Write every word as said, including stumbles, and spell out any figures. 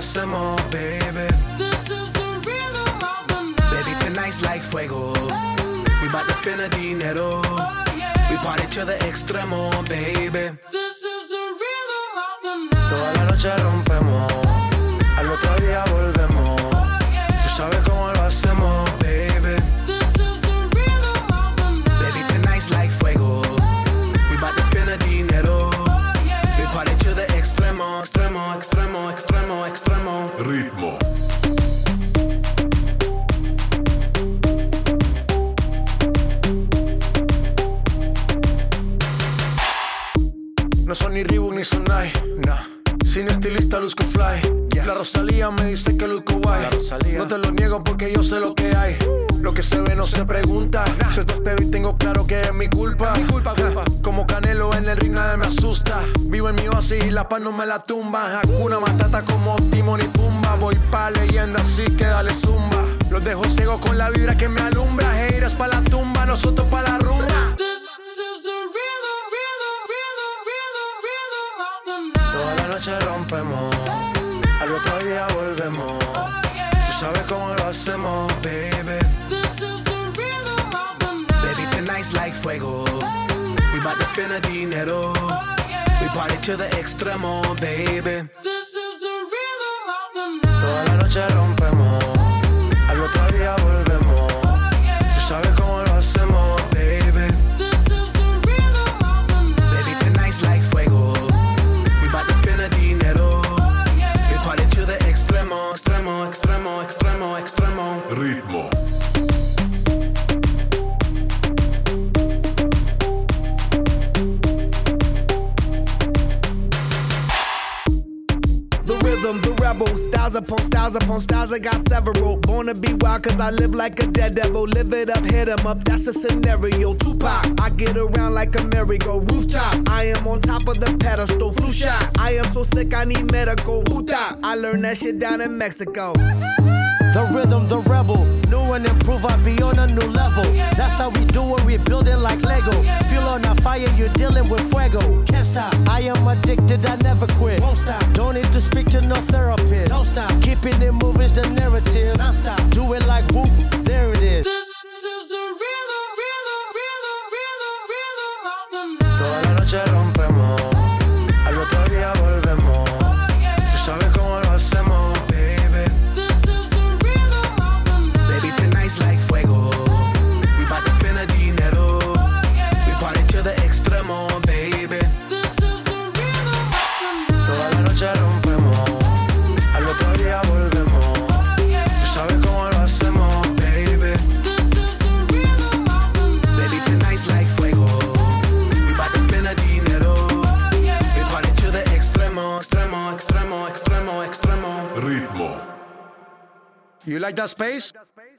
hacemos, baby. This is the rhythm of the night. Baby, tonight's like fuego. We bout to spend the dinero. Oh, yeah. We party to the extremo, baby. This is the rhythm of the night. Toda la noche rompemos, al otro día volvemos. Oh, yeah. Tú sabes cómo lo hacemos, baby. This is the rhythm of the night. Baby, tonight's like fuego. We bout to spend the dinero. Oh, yeah. We party to the extremo, extremo, extremo, extremo, extremo. Ritmo. No son ni Reebok ni Sonai, nah. Sin estilista luzco fly, yes. La Rosalía me dice que luzco guay. No te lo niego porque yo sé lo que hay. Lo que se ve no se pregunta, nah. Yo te espero y tengo claro que es mi culpa, mi culpa, culpa. Como Canelo en el ring nadie me asusta. Vivo en mi oasis y la paz no me la tumba. Hakuna Matata como Timon y Pumba. Voy pa' leyenda así que dale zumba. Los dejo ciego con la vibra que me alumbra. Haters pa' la tumba, nosotros pa' la rumba. This is the rhythm, rhythm, rhythm, rhythm, rhythm of the night. Toda la noche rompemos, al otro día volvemos. Oh, yeah. Tú sabes cómo lo hacemos, baby. This is the rhythm of the night. Baby, tonight's like fuego. We bout to spend the dinero. Oh, yeah. We party to the extremo, baby. This is the rhythm of the night. Toda la noche rompemos, al otro día volvemos. Oh, yeah. Tú sabes cómo lo hacemos, baby. This is the rhythm of the night. Baby, tonight's like fuego. We bout to spend the dinero. Oh, yeah. We party to the extremo, extremo, extremo, extremo, extremo. Ritmo. The rhythm, the rebel, styles upon styles upon styles, I got several. Born to be wild cause I live like a dead devil. Live it up, hit 'em up, that's a scenario. Tupac, I get around like a merry-go rooftop. I am on top of the pedestal, flu shot. I am so sick I need medical. Huta, I learned that shit down in Mexico. The rhythm, the rebel. New and improve, I be on a new level. That's how we do it, we building like Lego. Feel on a fire, you're dealing with fuego. Can't stop, I am addicted, I never quit. Won't stop, don't need to speak to no therapist. Don't stop, keeping it moving's the narrative. Non stop, do it like whoop, there it is. This is the rhythm, rhythm, rhythm, rhythm, rhythm of the night. Toda la noche rompemos, al otro día volvemos. Oh, yeah. Tú sabes cómo lo hacemos, baby. This is the rhythm of the night. Baby, tonight's like fuego. We bout to spend the dinero. Oh, yeah. We party to the extremo, baby. This is the rhythm of the night. Toda la noche rompemos, al otro día volvemos. Oh, yeah. Tú sabes cómo lo hacemos, baby. This is the rhythm of the night. Baby, tonight's like fuego. We bout to spend the dinero. Oh, yeah. We party to the extremo, extremo, extremo, extremo, extremo. Ritmo. You like that space?